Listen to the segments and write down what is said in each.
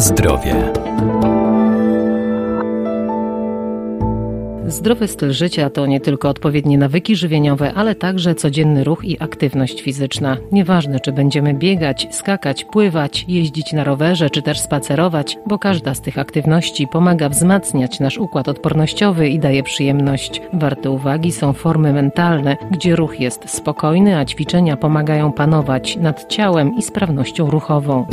zdrowie. Zdrowy styl życia to nie tylko odpowiednie nawyki żywieniowe, ale także codzienny ruch i aktywność fizyczna. Nieważne, czy będziemy biegać, skakać, pływać, jeździć na rowerze, czy też spacerować, bo każda z tych aktywności pomaga wzmacniać nasz układ odpornościowy i daje przyjemność. Warte uwagi są formy mentalne, gdzie ruch jest spokojny, a ćwiczenia pomagają panować nad ciałem i sprawnością ruchową.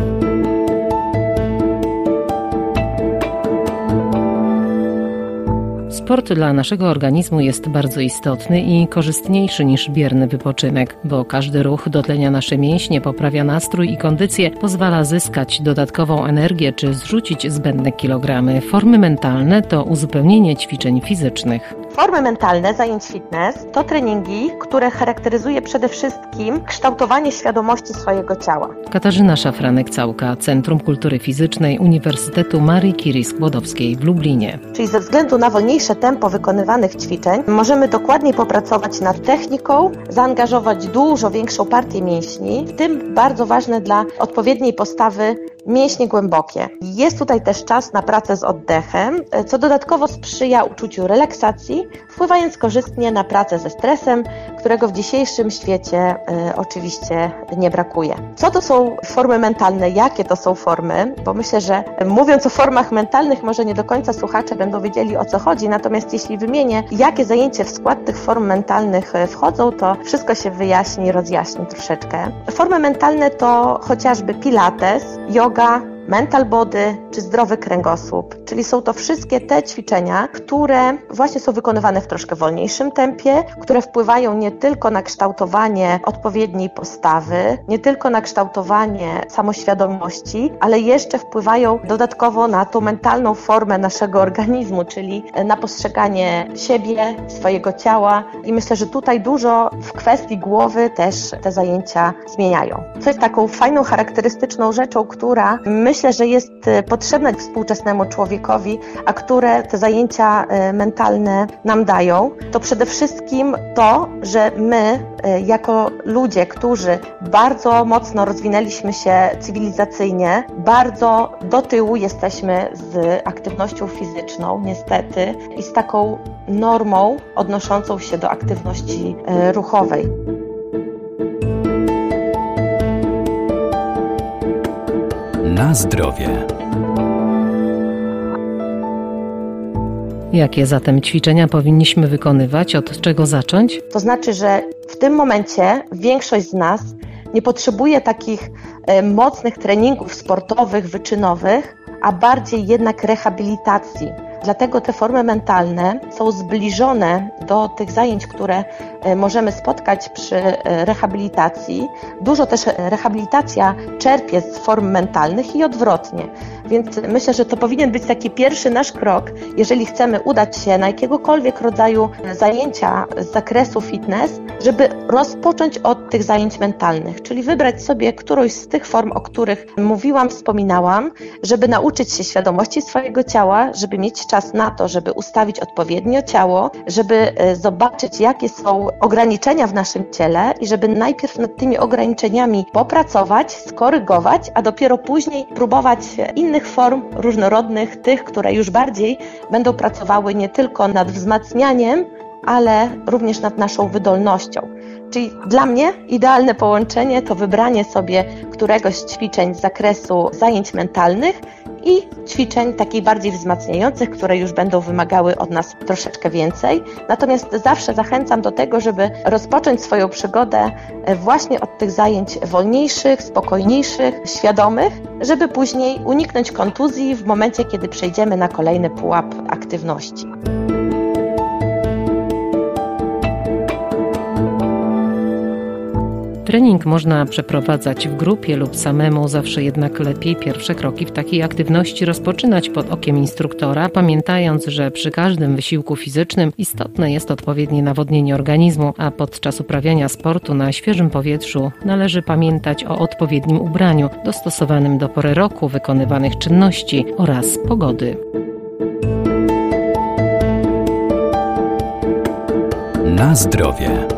Sport dla naszego organizmu jest bardzo istotny i korzystniejszy niż bierny wypoczynek, bo każdy ruch dotlenia nasze mięśnie, poprawia nastrój i kondycję, pozwala zyskać dodatkową energię czy zrzucić zbędne kilogramy. Formy mentalne to uzupełnienie ćwiczeń fizycznych. Formy mentalne zajęć fitness to treningi, które charakteryzuje przede wszystkim kształtowanie świadomości swojego ciała. Katarzyna Szafranek-Całka, Centrum Kultury Fizycznej Uniwersytetu Marii Curie-Skłodowskiej w Lublinie. Czyli ze względu na wolniejsze tempo wykonywanych ćwiczeń możemy dokładniej popracować nad techniką, zaangażować dużo większą partię mięśni, w tym bardzo ważne dla odpowiedniej postawy mięśnie głębokie. Jest tutaj też czas na pracę z oddechem, co dodatkowo sprzyja uczuciu relaksacji, wpływając korzystnie na pracę ze stresem, którego w dzisiejszym świecie oczywiście nie brakuje. Co to są formy mentalne? Jakie to są formy? Bo myślę, że mówiąc o formach mentalnych, może nie do końca słuchacze będą wiedzieli, o co chodzi, natomiast jeśli wymienię, jakie zajęcia w skład tych form mentalnych wchodzą, to wszystko się wyjaśni, rozjaśni troszeczkę. Formy mentalne to chociażby pilates, yoga, mental body czy zdrowy kręgosłup, czyli są to wszystkie te ćwiczenia, które właśnie są wykonywane w troszkę wolniejszym tempie, które wpływają nie tylko na kształtowanie odpowiedniej postawy, nie tylko na kształtowanie samoświadomości, ale jeszcze wpływają dodatkowo na tą mentalną formę naszego organizmu, czyli na postrzeganie siebie, swojego ciała i myślę, że tutaj dużo w kwestii głowy też te zajęcia zmieniają. Co jest taką fajną, charakterystyczną rzeczą, która myślę, że jest potrzebne współczesnemu człowiekowi, a które te zajęcia mentalne nam dają, to przede wszystkim to, że my jako ludzie, którzy bardzo mocno rozwinęliśmy się cywilizacyjnie, bardzo do tyłu jesteśmy z aktywnością fizyczną, niestety, i z taką normą odnoszącą się do aktywności ruchowej. Na zdrowie. Jakie zatem ćwiczenia powinniśmy wykonywać? Od czego zacząć? To znaczy, że w tym momencie większość z nas nie potrzebuje takich mocnych treningów sportowych, wyczynowych, a bardziej jednak rehabilitacji. Dlatego te formy mentalne są zbliżone do tych zajęć, które możemy spotkać przy rehabilitacji. Dużo też rehabilitacja czerpie z form mentalnych i odwrotnie. Więc myślę, że to powinien być taki pierwszy nasz krok, jeżeli chcemy udać się na jakiegokolwiek rodzaju zajęcia z zakresu fitness, żeby rozpocząć od tych zajęć mentalnych, czyli wybrać sobie którąś z tych form, o których mówiłam, wspominałam, żeby nauczyć się świadomości swojego ciała, żeby mieć czas na to, żeby ustawić odpowiednio ciało, żeby zobaczyć, jakie są ograniczenia w naszym ciele i żeby najpierw nad tymi ograniczeniami popracować, skorygować, a dopiero później próbować innych form różnorodnych, tych, które już bardziej będą pracowały nie tylko nad wzmacnianiem, ale również nad naszą wydolnością. Czyli dla mnie idealne połączenie to wybranie sobie któregoś z ćwiczeń z zakresu zajęć mentalnych i ćwiczeń takich bardziej wzmacniających, które już będą wymagały od nas troszeczkę więcej. Natomiast zawsze zachęcam do tego, żeby rozpocząć swoją przygodę właśnie od tych zajęć wolniejszych, spokojniejszych, świadomych, żeby później uniknąć kontuzji w momencie, kiedy przejdziemy na kolejny pułap aktywności. Trening można przeprowadzać w grupie lub samemu, zawsze jednak lepiej pierwsze kroki w takiej aktywności rozpoczynać pod okiem instruktora, pamiętając, że przy każdym wysiłku fizycznym istotne jest odpowiednie nawodnienie organizmu, a podczas uprawiania sportu na świeżym powietrzu należy pamiętać o odpowiednim ubraniu, dostosowanym do pory roku, wykonywanych czynności oraz pogody. Na zdrowie.